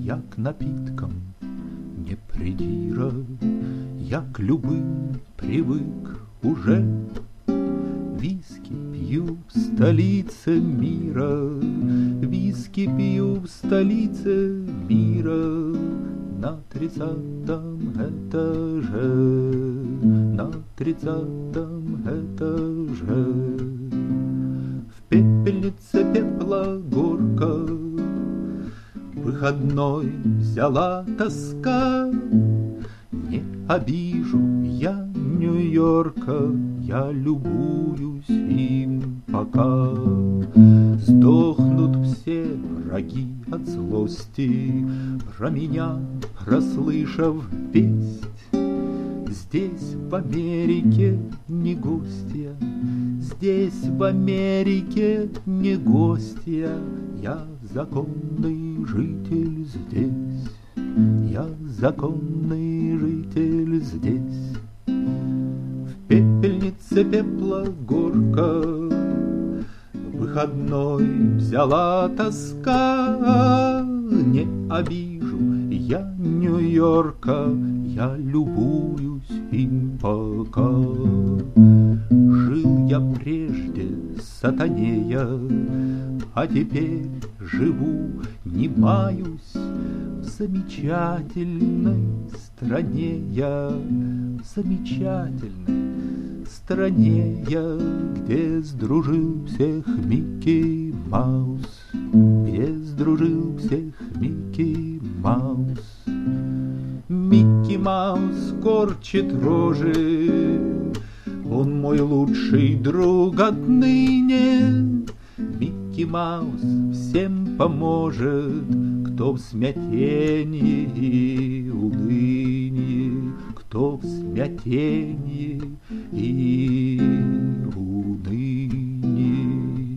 я к напиткам не придира, я к любым привык уже. Виски пью в столице мира, виски пью в столице мира, на 30-м этаже, на 30-м этаже. В пепельнице пепла горка, выходной взяла тоска. Не обижу я Нью-Йорка, я любуюсь им пока. Сдохнут все враги от злости, про меня прослышав весть. Здесь в Америке не гостья, здесь в Америке не гостья, я законный житель здесь, я законный житель здесь. В пепельнице пепла горка, выходной взяла тоска. Не обижу я Нью-Йорка, я любуюсь им пока. Жил я прежде сатанея, а теперь живу, не маюсь, в замечательной стране я, в замечательной стране я, где сдружил всех Микки Маус, где сдружил всех Микки Маус. Микки Маус корчит рожи, он мой лучший друг отныне. Микки Маус всем поможет, кто в смятении и унынии, кто в смятении и унынии.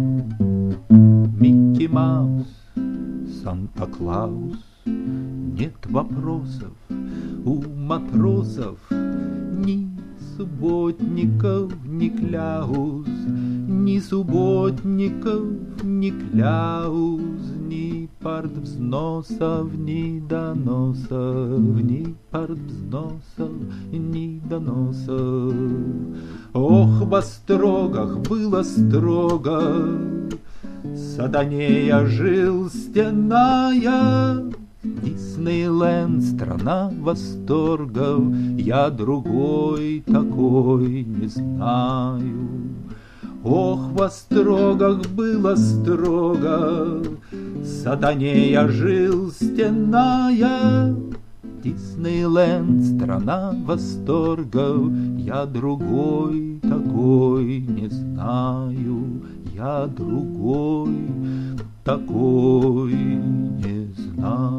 Микки Маус, Санта-Клаус, нет вопросов у матросов, ни субботников, ни кляуз, ни субботников, ни кляуз, ни партвзносов, ни доносов, ни партвзносов, ни доносов. Ох, в острогах было строго, сатанея жил стеная. Диснейленд — страна восторгов, я другой такой не знаю. Ох, в острогах было строго, сатанея жил стеная. Диснейленд — страна восторгов, я другой такой не знаю, я другой такой не знаю.